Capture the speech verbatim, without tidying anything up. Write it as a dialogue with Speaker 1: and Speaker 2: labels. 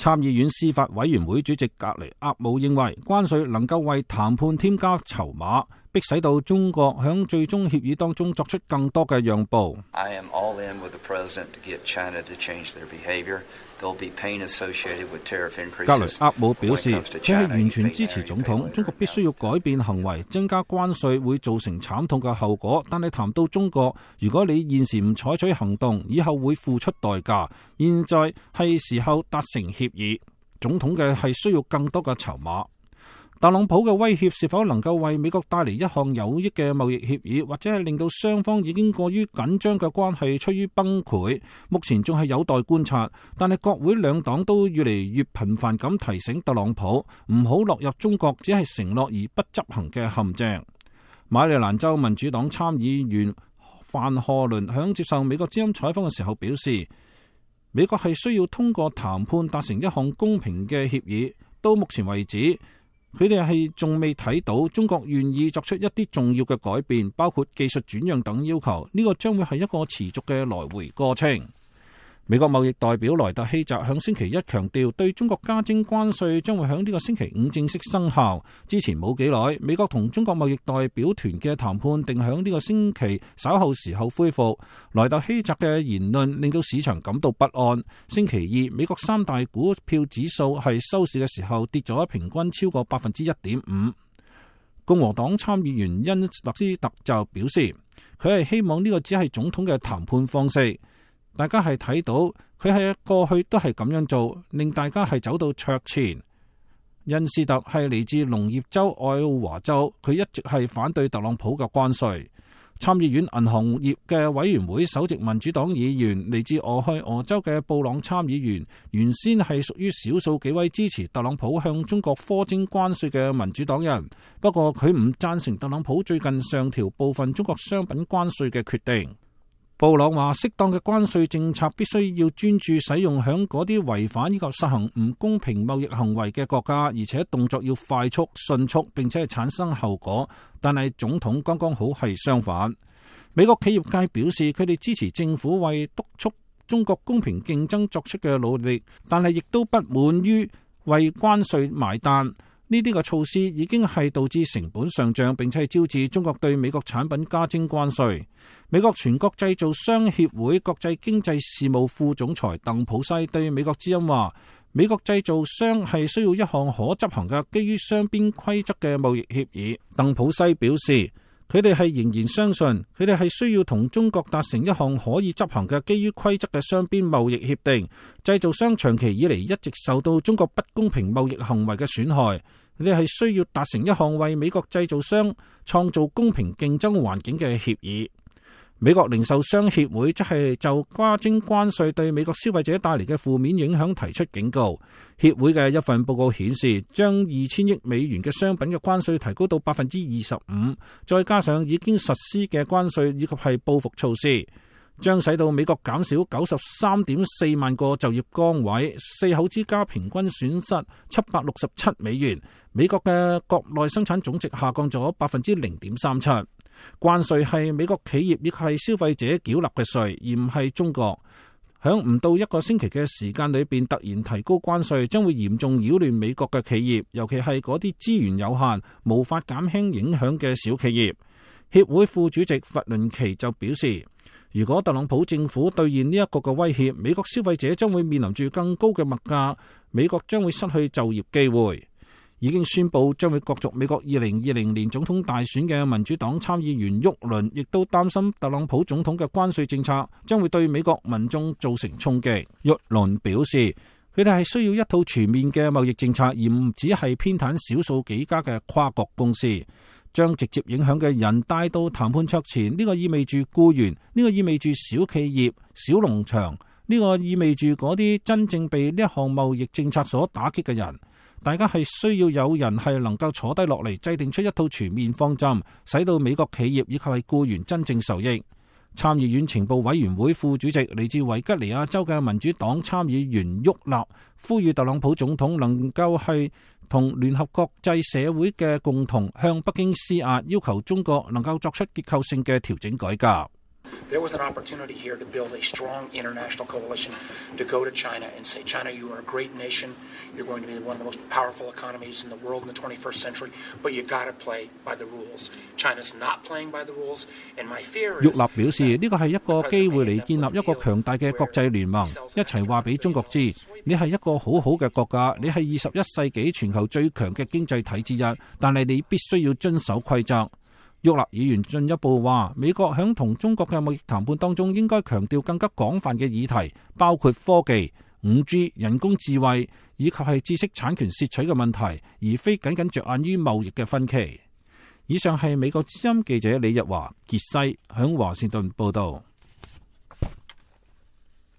Speaker 1: 參議院司法委員會主席格雷厄姆認為，關稅能夠為談判添加籌碼，迫使到中國響最終協議當中作出更多嘅讓步。
Speaker 2: I am all in with the president to get China to change their behavior. There'll be pain associated with tariff increases.
Speaker 1: 格雷厄姆表示，佢係完全支持總統，中國必須要改變行為，增加關稅會造成慘痛嘅後果。但係談到中國，如果你現時唔採取行動，以後會付出代價。現在係時候達成協議，總統嘅係需要更多嘅籌碼。特朗普嘅威脅是否能夠為美國帶嚟一項有益嘅貿易協議，或者係令到雙方已經過於緊張嘅關係趨於崩潰，目前仲係有待觀察。但係國會兩黨都越嚟越頻繁咁提醒特朗普唔好落入中國只係承諾而不執行嘅陷阱。馬里蘭州民主黨參議員范賀倫響接受美國之音採訪嘅時候表示，美國係需要通過談判達成一項公平嘅協議。到目前為止，佢哋係仲未睇到中國願意作出一啲重要嘅改變，包括技術轉讓等要求。呢個將會係一個持續嘅來回過程。美國貿易代表萊特希澤響星期一強調，對中國加徵關稅將會響呢個星期五正式生效。之前冇幾耐，美國同中國貿易代表團嘅談判定響呢個星期稍後時候恢復。萊特希澤嘅言論令到市場感到不安。星期二，美國三大股票指數係收市嘅時候跌咗平均超過百分之一點五。共和黨參議員恩特斯特就表示，佢係希望呢個只係總統嘅談判方式。大家係睇到佢係過去都係咁樣做，令大家係走到桌前。恩斯特係嚟自農業州愛奧華州，佢一直係反對特朗普嘅關稅。參議院銀行業嘅委員會首席民主黨議員嚟自俄亥俄州嘅布朗參議員，原先係屬於少數幾位支持特朗普向中國課徵關稅嘅民主黨人，不過佢唔贊成特朗普最近上調部分中國商品關稅嘅決定。布朗話，適當嘅關稅政策必須要專注使用響嗰啲違反以及實行唔公平貿易行為嘅國家，而且動作要快速、迅速，並且係產生後果。但係總統剛剛好係相反。美國企業界表示，佢哋支持政府為督促中國公平競爭作出嘅努力，但係亦都不滿於為關稅買單。呢啲嘅措施已經係導致成本上漲，並且係招致中國對美國產品加徵關稅。美國全國製造商協會國際經濟事務副總裁鄧普西對美國之音話，美國製造商係需要一項可執行嘅基於雙邊規則嘅貿易協議。鄧普西表示，佢哋係仍然相信，佢哋係需要同中國達成一項可以執行嘅基於規則嘅雙邊貿易協定。製造商長期以嚟一直受到中國不公平貿易行為嘅損害，佢哋係需要達成一項為美國製造商創造公平競爭環境嘅協議。美國零售商協會則係就加徵關稅對美國消費者帶嚟嘅負面影響提出警告。協會嘅一份報告顯示，將二千億美元嘅商品嘅關稅提高到百分之二十五，再加上已經實施嘅關稅以及係報復措施，將使到美國減少九十三點四萬個就業崗位，四口之家平均損失七百六十七美元。美國嘅國內生產總值下降咗百分之零點三七。關稅係美國企業亦係消費者繳納嘅稅，而唔係中國。響唔到一個星期嘅時間裏邊突然提高關稅，將會嚴重擾亂美國嘅企業，尤其係嗰啲資源有限、無法減輕影響嘅小企業。協會副主席弗倫奇就表示，如果特朗普政府兌現呢一個嘅威脅，美國消費者將會面臨住更高嘅物價，美國將會失去就業機會。已經宣布將會角逐美國二零二零年總統大選嘅民主黨參議員沃倫，亦都擔心特朗普總統嘅關稅政策將會對美國民眾造成衝擊。沃倫表示，佢哋係需要一套全面嘅貿易政策，而唔只係偏袒少數幾家嘅跨國公司，將直接影響嘅人帶到談判桌前。呢個意味住僱員，呢個意味住小企業、小農場，呢個意味住嗰啲真正被呢一項貿易政策所打擊嘅人。大家係需要有人係能夠坐低落嚟，制定出一套全面方針，使到美國企業以及係僱員真正受益。參議院情報委員會副主席嚟自維吉尼亞州嘅民主黨參議員沃納呼籲特朗普總統能夠係同聯合國際社會嘅共同向北京施壓，要求中國能夠作出結構性嘅調整改革。
Speaker 3: There was an opportunity here to build a strong international coalition to go to China and say, China, you are a great nation. You're going to be one of the most powerful economies in the world in the twenty-first century, but you got to play by the rules. China's not playing by the rules, and my fear is...
Speaker 1: 玉立表示，呢個係一個機會嚟建立一個強大嘅國際聯盟，一齊話俾中國知，你係一個好好嘅國家，你係二十一世紀全球最強嘅經濟體之一，但係你必須要遵守規則。玉立議員進一步話，美國響同中國嘅貿易談判當中應該強調更加廣泛嘅議題，包括科技、五 G、人工智慧以及係知識產權竊取嘅問題，而非僅僅着眼於貿易嘅分歧。以上係美國之音記者李日華傑西響華盛頓報導。